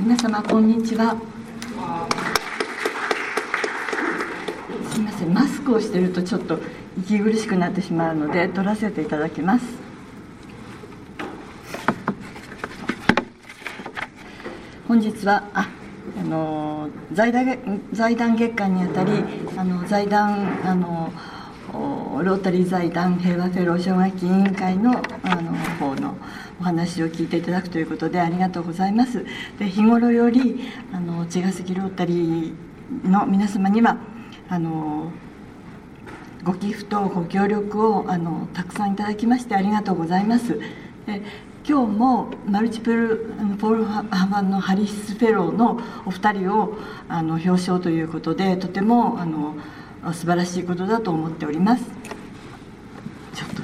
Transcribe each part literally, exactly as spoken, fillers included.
皆様こんにちは。すみません、マスクをしているとちょっと息苦しくなってしまうので取らせていただきます。本日はああの財団財団月間にあたりあの財団あのロータリー財団平和フェロー奨学金委員会のあの方のお話を聞いていただくということでありがとうございます。で、日頃よりあの茅ヶ崎ロータリーの皆様にはあのご寄付とご協力をあのたくさんいただきましてありがとうございます。で、今日もマルチプルポール・ハマンのハリス・フェローのお二人をあの表彰ということでとてもあの素晴らしいことだと思っております。ちょっ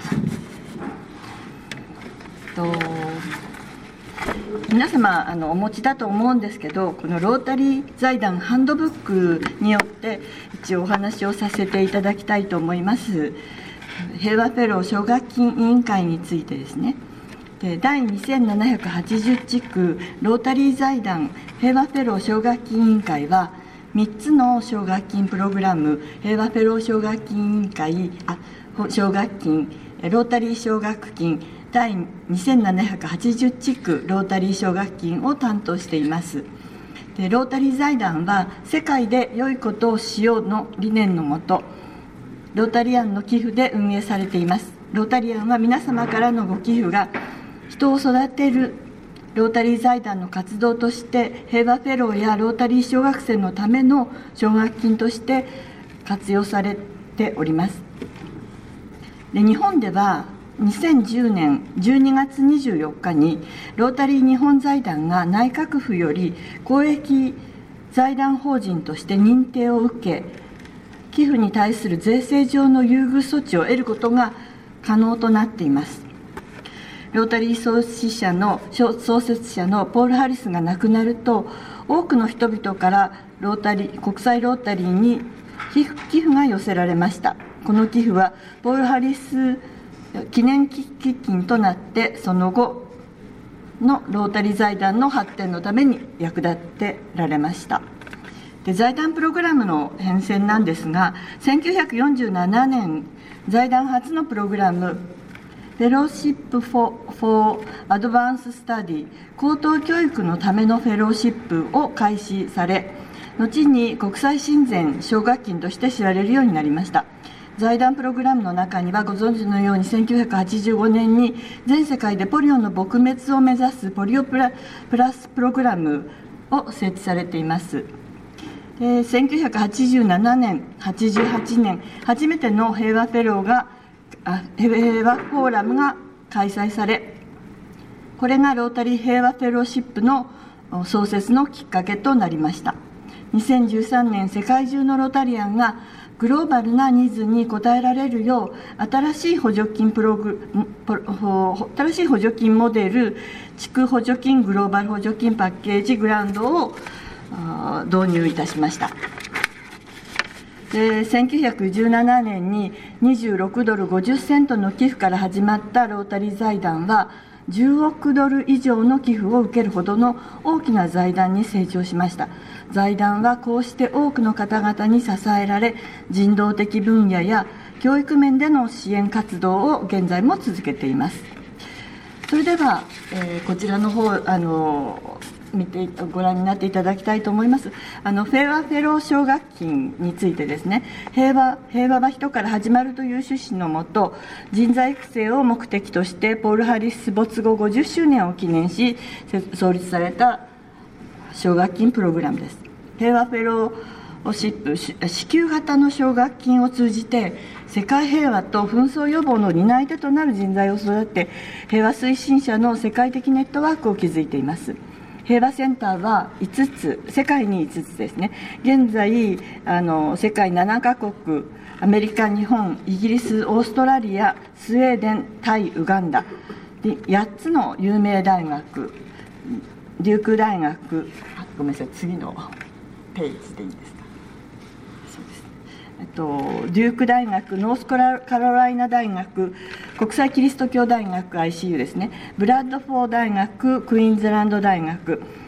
とと皆様あのお持ちだと思うんですけど、このロータリー財団ハンドブックによって一応お話をさせていただきたいと思います。平和フェロー奨学金委員会についてですね。で、第にせんななひゃくはちじゅう地区ロータリー財団平和フェロー奨学金委員会はみっつの奨学金プログラム、平和フェロー奨学金委員会あ奨学金ロータリー奨学金第にせんななひゃくはちじゅう地区ロータリー奨学金を担当しています。で、ロータリー財団は世界で良いことをしようの理念のもとロータリアンの寄付で運営されています。ロータリアンは皆様からのご寄付が人を育てるロータリー財団の活動として平和フェローやロータリー小学生のための奨学金として活用されております。で、日本ではにせんじゅうねんじゅうにがつにじゅうよっかにロータリー日本財団が内閣府より公益財団法人として認定を受け、寄付に対する税制上の優遇措置を得ることが可能となっています。ロータリー創始者の創設者のポール・ハリスが亡くなると、多くの人々からロータリー国際ロータリーに寄付、寄付が寄せられました。この寄付はポール・ハリス記念基金となってその後のロータリー財団の発展のために役立てられました。で、財団プログラムの変遷なんですが、せんきゅうひゃくよんじゅうななねん財団初のプログラムフェローシップ・フォー・アドバンス・スタディ高等教育のためのフェローシップを開始され、後に国際親善奨学金として知られるようになりました。財団プログラムの中にはご存知のようにせんきゅうひゃくはちじゅうごねんに全世界でポリオの撲滅を目指すポリオプラ、プラスプログラムを設置されています。で、せんきゅうひゃくはちじゅうななねんはちじゅうはちねん初めての平和フェローがあ平和フォーラムが開催され、これがロータリー平和フェローシップの創設のきっかけとなりました。にせんじゅうさんねん世界中のロータリアンがグローバルなニーズに応えられるよう新しい補助金プログ新しい補助金モデル地区補助金グローバル補助金パッケージグランドを導入いたしました。で、せんきゅうひゃくじゅうななねんににじゅうろくドルごじゅっセントの寄付から始まったロータリー財団はじゅうおくドル以上の寄付を受けるほどの大きな財団に成長しました。財団はこうして多くの方々に支えられ、人道的分野や教育面での支援活動を現在も続けています。それでは、えー、こちらの方あの見てご覧になっていただきたいと思います。あのフェアフェロー奨学金についてですね、平和平和は人から始まるという趣旨のもと、人材育成を目的としてポール・ハリス没後ごじゅっしゅうねんを記念し創立された奨学金プログラムです。平和フェローシップ支給型の奨学金を通じて世界平和と紛争予防の担い手となる人材を育て、平和推進者の世界的ネットワークを築いています。平和センターはいつつ、世界にいつつですね。現在あの世界ななかこく、アメリカ、日本、イギリス、オーストラリア、スウェーデン、タイ、ウガンダでやっつの有名大学、デューク大学、ごめんなさい、次のページでいいですか。そうです、えっと、デューク大学、ノースカロライナ大学、国際キリスト教大学 アイシーユー ですね、ブラッドフォー大学、クイーンズランド大学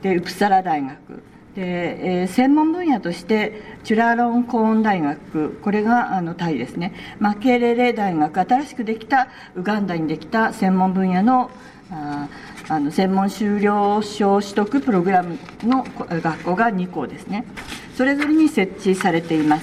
でウプサラ大学で、えー、専門分野としてチュラロンコーン大学、これがあのタイですね、マケレレ大学、新しくできたウガンダにできた専門分野のああの専門修了証取得プログラムの学校がに校ですね、それぞれに設置されています。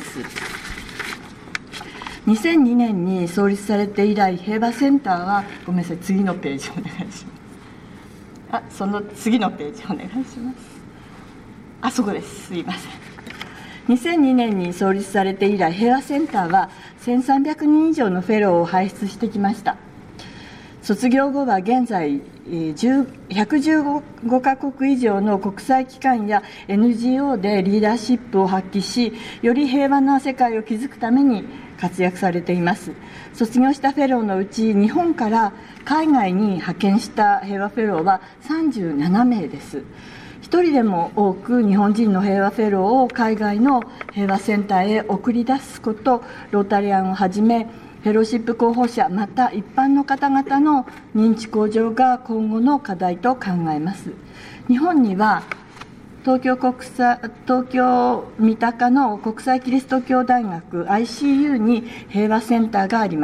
にせんにねんに創立されて以来、平和センターは、ごめんなさい、次のページお願いします。あ、その次のページお願いします。あ、そこです、すいません。にせんにねんに創立されて以来、平和センターはせんさんびゃくにん以上のフェローを輩出してきました。卒業後は現在ひゃくじゅうごカ国以上の国際機関や エヌジーオー でリーダーシップを発揮し、より平和な世界を築くために活躍されています。卒業したフェローのうち、日本から海外に派遣した平和フェローはさんじゅうななめいです。一人でも多く日本人の平和フェローを海外の平和センターへ送り出すこと、ロータリアンをはじめフェローシップ候補者、また一般の方々の認知向上が今後の課題と考えます。日本には東京国際東京三鷹の国際キリスト教大学 アイシーユー に平和センターがあります。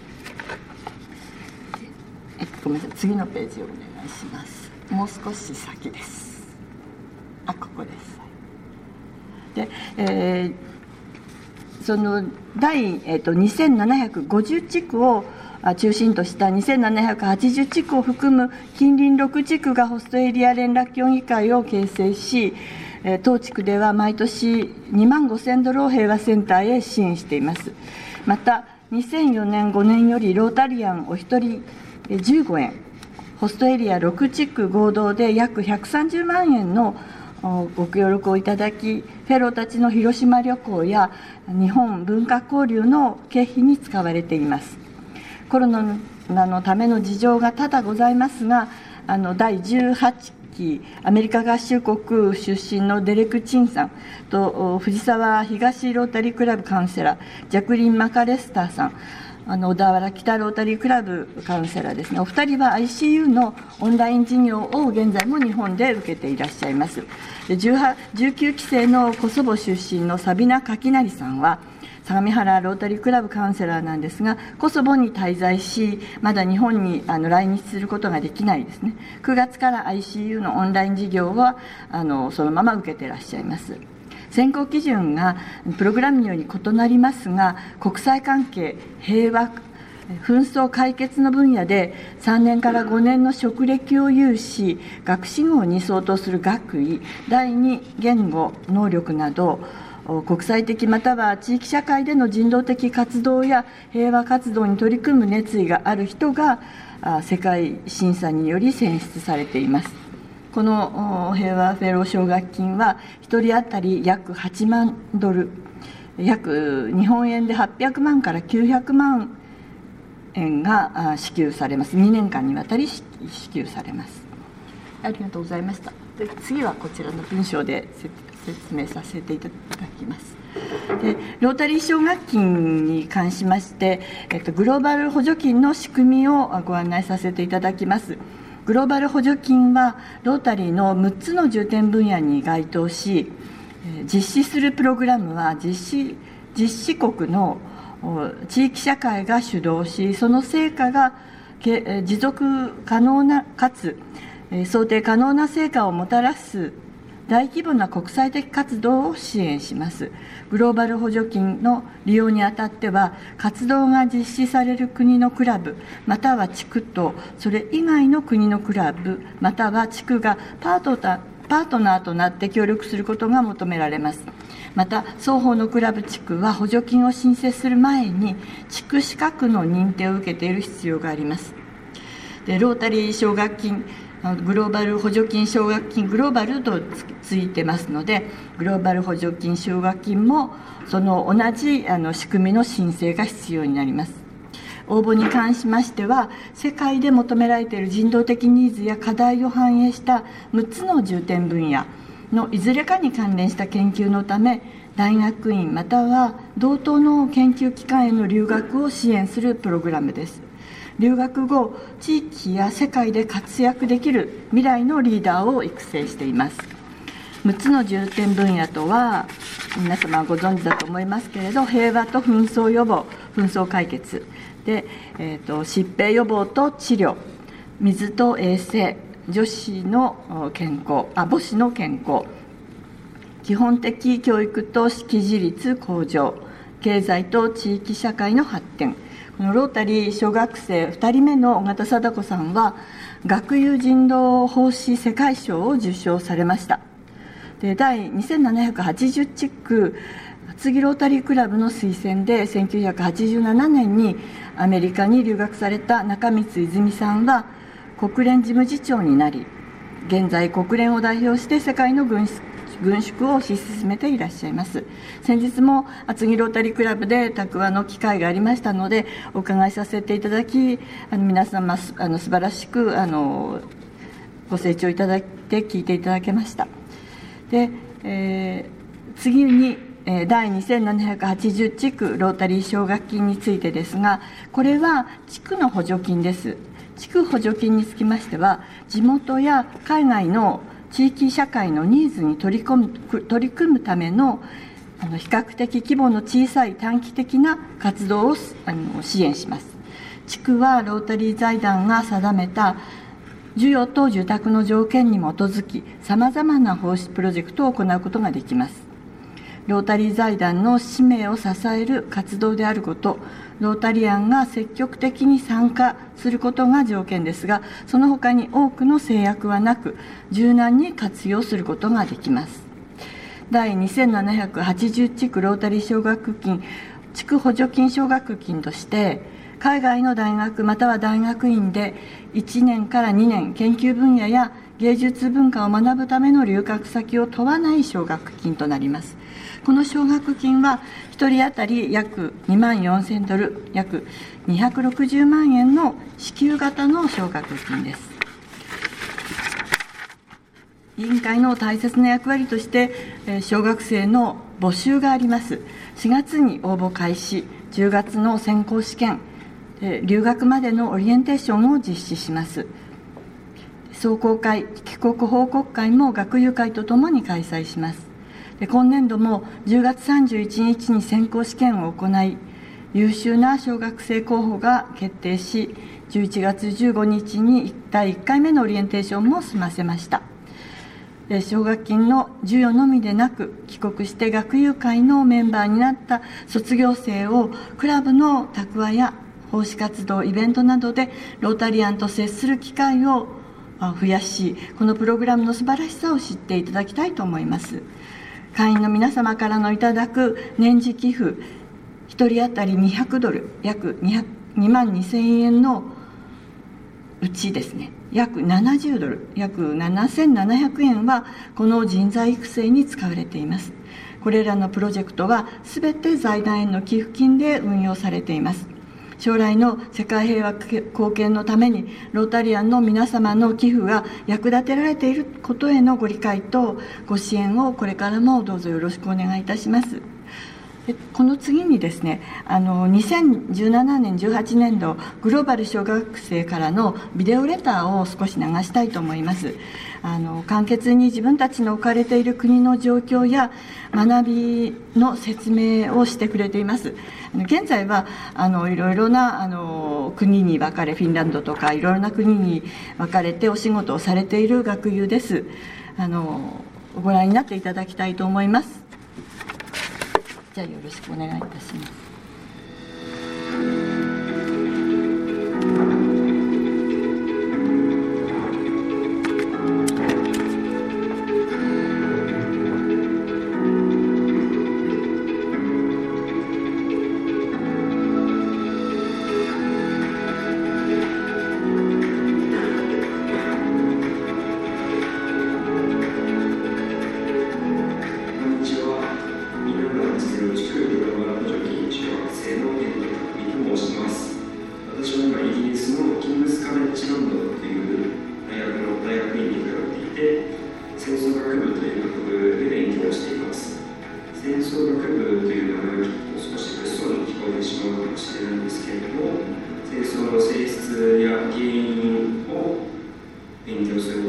えっと、ごめんなさい、次のページをお願いします。もう少し先です。あ、ここです。で、えーその第、えー、とにせんななひゃくごじゅう地区を中心としたにせんななひゃくはちじゅう地区を含む近隣ろく地区がホストエリア連絡協議会を形成し、えー、当地区では毎年にまんごせんドルを平和センターへ支援しています。またにせんよねんごねんよりロータリアンお一人じゅうごえん、ホストエリアろく地区合同で約ひゃくさんじゅうまんえんのご協力をいただき、フェローたちの広島旅行や日本文化交流の経費に使われています。コロナのための事情が多々ございますが、あのだいじゅうはちきアメリカ合衆国出身のデレク・チンさんと藤沢東ロータリークラブカウンセラージャクリン・マカレスターさん、あの小田原北ロータリークラブカウンセラーですね、お二人は アイシーユー のオンライン事業を現在も日本で受けていらっしゃいます。でじゅうきゅうきせいのコソボ出身のサビナ・カキナリさんは相模原ロータリークラブカウンセラーなんですが、コソボに滞在し、まだ日本にあの来日することができないですね。くがつから アイシーユー のオンライン事業はあのそのまま受けていらっしゃいます。選考基準がプログラムにより異なりますが、国際関係、平和、紛争解決の分野でさんねんからごねんの職歴を有し、学士号に相当する学位、だいに言語、能力など国際的または地域社会での人道的活動や平和活動に取り組む熱意がある人が世界審査により選出されています。この平和フェロー奨学金はひとり当たり約はちまんドル、約日本円ではっぴゃくまんからきゅうひゃくまんえんが支給されます。にねんかんにわたり支給されます。ありがとうございました。で次はこちらの文章で説明させていただきます。でロータリー奨学金に関しまして、えっと、グローバル補助金の仕組みをご案内させていただきます。グローバル補助金はロータリーのむっつの重点分野に該当し、実施するプログラムは実施、実施国の地域社会が主導し、その成果が持続可能なかつ想定可能な成果をもたらす大規模な国際的活動を支援します。グローバル補助金の利用にあたっては、活動が実施される国のクラブまたは地区とそれ以外の国のクラブまたは地区がパートナーパートナーとなって協力することが求められます。また双方のクラブ地区は補助金を申請する前に地区資格の認定を受けている必要があります。でロータリー奨学金、グローバル補助金奨学金、グローバルとついてますので、グローバル補助金奨学金もその同じあの仕組みの申請が必要になります。応募に関しましては、世界で求められている人道的ニーズや課題を反映したむっつの重点分野のいずれかに関連した研究のため、大学院または同等の研究機関への留学を支援するプログラムです。 留学後地域や世界で活躍できる未来のリーダーを育成しています。むつの重点分野とは皆様ご存知だと思いますけれど、平和と紛争予防、紛争解決で、えーと、疾病予防と治療、水と衛生、女子の健康あ母子の健康、基本的教育と識字率向上、経済と地域社会の発展。このロータリー小学生ふたりめの尾形貞子さんは学友人道奉仕世界賞を受賞されました。で第にせんななひゃくはちじゅう地区厚木ロータリークラブの推薦でせんきゅうひゃくはちじゅうななねんにアメリカに留学された中光泉さんは国連事務次長になり、現在国連を代表して世界の軍縮軍縮を推し進めていらっしゃいます。先日も厚木ロータリークラブで談話の機会がありましたのでお伺いさせていただき、あの皆様あの素晴らしくあのご清聴いただいて聞いていただけました。で、えー、次に第にせんななひゃくはちじゅう地区ロータリー奨学金についてですが、これは地区の補助金です。地区補助金につきましては地元や海外の地域社会のニーズに取り込む、取り組むためのあの比較的規模の小さい短期的な活動をあの支援します。地区はロータリー財団が定めた需要と受託の条件に基づきさまざまな奉仕プロジェクトを行うことができます。ロータリー財団の使命を支える活動であること、ロータリアンが積極的に参加することが条件ですが、その他に多くの制約はなく柔軟に活用することができます。第にせんななひゃくはちじゅう地区ロータリー奨学金地区補助金奨学金として海外の大学または大学院でいちねんからにねん研究分野や芸術文化を学ぶための留学先を問わない奨学金となります。この奨学金はひとり当たり約にまんよんせんドル、約にひゃくろくじゅうまんえんの支給型の奨学金です。委員会の大切な役割として小学生の募集があります。しがつに応募開始、じゅうがつの選考試験、留学までのオリエンテーションを実施します。壮行会、帰国報告会も学友会とともに開催します。で今年度もじゅうがつさんじゅういちにちに選考試験を行い、優秀な小学生候補が決定し、じゅういちがつじゅうごにちにだいいっかいめのオリエンテーションも済ませました。奨学金の授与のみでなく、帰国して学友会のメンバーになった卒業生をクラブの託話や奉仕活動、イベントなどでロータリアンと接する機会を増やし、このプログラムの素晴らしさを知っていただきたいと思います。会員の皆様からのいただく年次寄付ひとり当たりにひゃくドル、約にまんにせんえんのうちですね、約ななじゅうドル、約ななせんななひゃくえんはこの人材育成に使われています。これらのプロジェクトはすべて財団への寄付金で運用されています。将来の世界平和貢献のためにロータリアンの皆様の寄付が役立てられていることへのご理解とご支援をこれからもどうぞよろしくお願いいたします。この次にですね、あのにせんじゅうななねんじゅうはちねんどグローバル小学生からのビデオレターを少し流したいと思います。あの簡潔に自分たちの置かれている国の状況や学びの説明をしてくれています。現在はあのいろいろなあの国に分かれ、フィンランドとかいろいろな国に分かれてお仕事をされている学友です。あのご覧になっていただきたいと思います。じゃあよろしくお願いいたします。 地区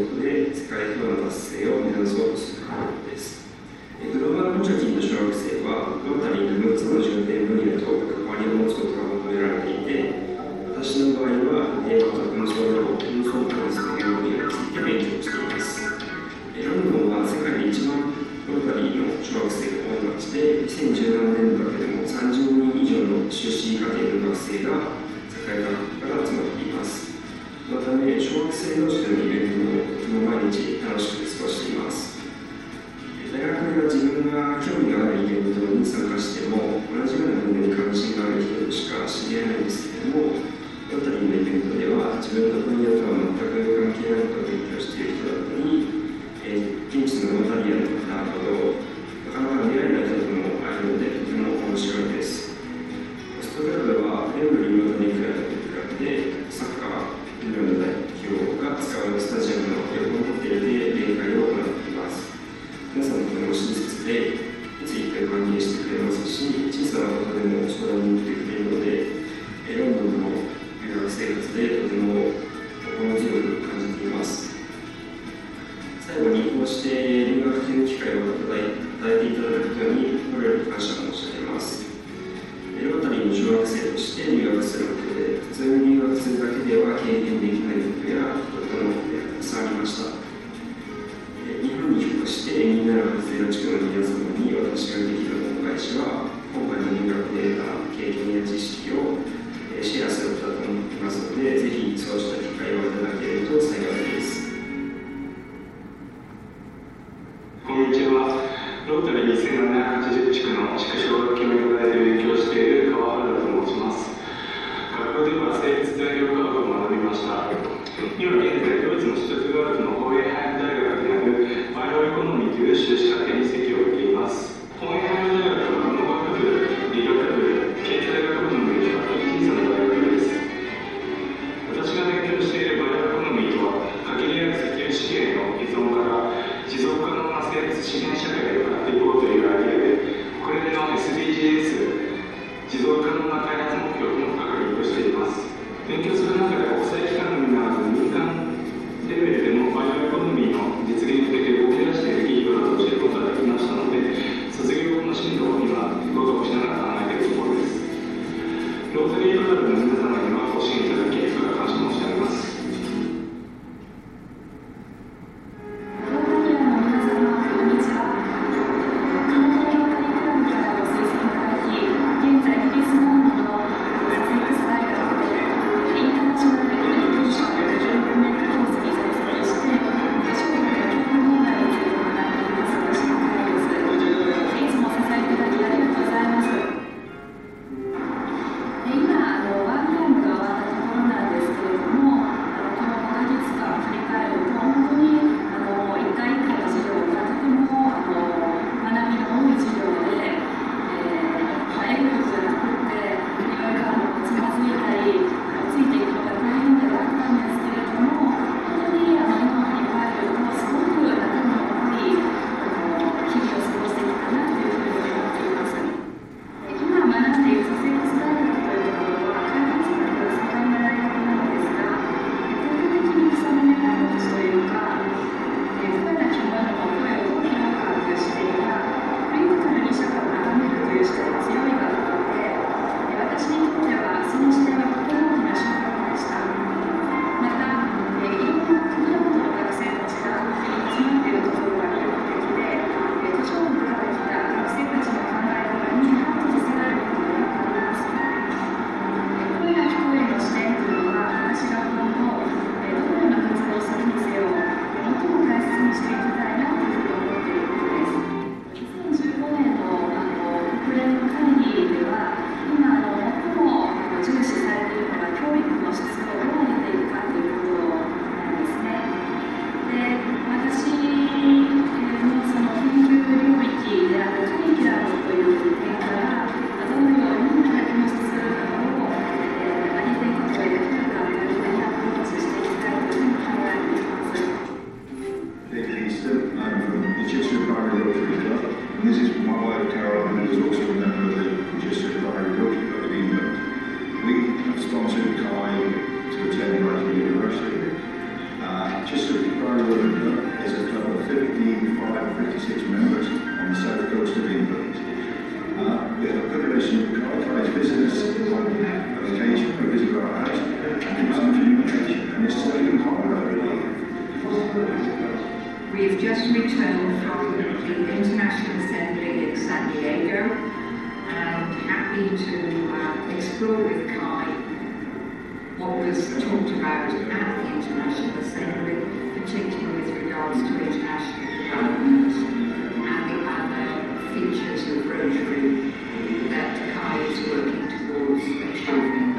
ことで世界平和の達成を目指そうとするものです。グローバル無貯金の小学生はロータリーにむっつの重点分野と関わりを持つことが求められていて、私の場合は平和と紛争など紛争関する分野について勉強しています。ロンドンは世界で一番ロータリーの小学生が多い町で、にせんじゅうななねんどだけでもさんじゅうにん以上の修士課程の学生が世界各国から集まっています。そのため、小学生同士でのイベントもとても毎日楽しく過ごしています。大学では自分が興味があるイベントに参加しても、同じような分野に関心がある人としか知り合えないんですけれども、ロータリーのイベントでは自分の分野とは全く関係ないことを勉強している人だったり、えー、現地のロータリアンの方など、なかなか出会えない人ともあるので、とても面白いです。ホストクラブは全部リモートでクラブで、サッカー、リモート代表が使うスタジアムの横のホテルで例会を行っています。皆さんとても親切で、いついっても歓迎してくれますし、小さなことでも相談に乗ってくれるので、ロンドンの留学生活でとても心強く感じています。最後にこうして留学という機会を与えていただくことに心より感謝申し上げます。ロータリーの小学生として留学することで、普通に留学するだけでは経験できないことやことのことがたくさんありました。日本に帰国してみんなの発生の地区の皆様に私ができる恩返しは、今回の留学で得た経験や知識をシェアすることだと思っていますので、ぜひそうした機会をいただけると幸いです。 こんにちは。ロータリーせんななひゃくはちじゅう地区の地区小学教育大で勉強している川原と申します。学校では生物材料科学を学びました。今現在、ドイツのシュトゥットガルトのホーエンハイム大学にあるバイオエコノミーという修士課程に席を置いています。ホーエンハイム大学は農学部、理学部、経済学部の比較的小さな大学です。私が勉強しているバイオエコノミーとは、限りある石油資源の依存から持続可能な生物資源社会を変っていこうというアイデアで、国連の エスディージーエス 持続可能な開発目標とも掲げとしています。勉強する中で国際機関のみならず民間レベルでもバイオエコノミーの実現に向けて動き出している企業などを知ることができましたので、卒業後の進路を今合格しながら考えているところです。ロータリークラブの皆様にはご支援いただき、感謝申し上げます。 Group is a club of fifty-five, fifty-six members on the south coast of England. Uh, we have a good relation with Carl. Carl visits on occasion, we visit our house, and keep some communication, and it's working hard, I believe. We have just returned from the International Assembly in San Diego and happy to uh, explore with Kai what was talked about at the International Assembly, particularly with regards to international development and the other features of Rotary that Kai is working towards achieving.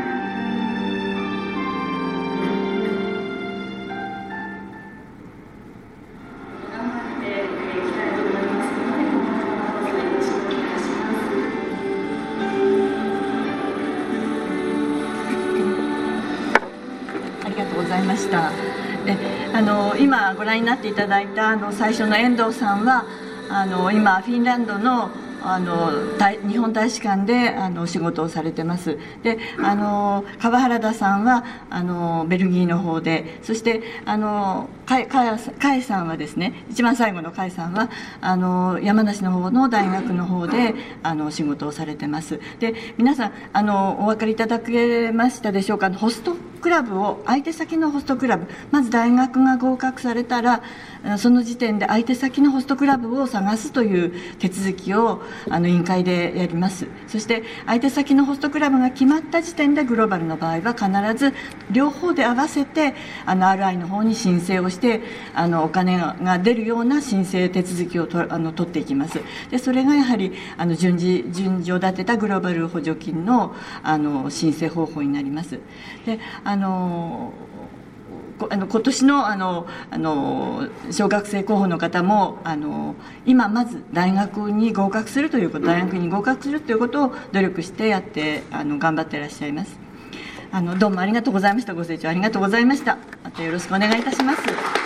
ありがとうございました。であの今ご覧になっていただいたあの最初の遠藤さんはあの今フィンランドのあの日本大使館であの仕事をされてます。であの川原田さんはあのベルギーの方で、そしてあのかえさんはですね、一番最後のかえさんはあの山梨の方の大学の方であの仕事をされてます。で皆さんあのお分かりいただけましたでしょうか。ホストクラブを相手先のホストクラブ、まず大学が合格されたらその時点で相手先のホストクラブを探すという手続きをあの委員会でやります。そして相手先のホストクラブが決まった時点でグローバルの場合は必ず両方で合わせてあの アールアイ の方に申請をしてあのお金が出るような申請手続きをとあの取っていきます。でそれがやはりあの順次順序立てたグローバル補助金のあの申請方法になります。であのあの今年のあのあの小学生候補の方もあの今まず大学に合格するということ、大学に合格するということを努力してやってあの頑張っていらっしゃいます。あのどうもありがとうございました。ご清聴ありがとうございました。またよろしくお願いいたします。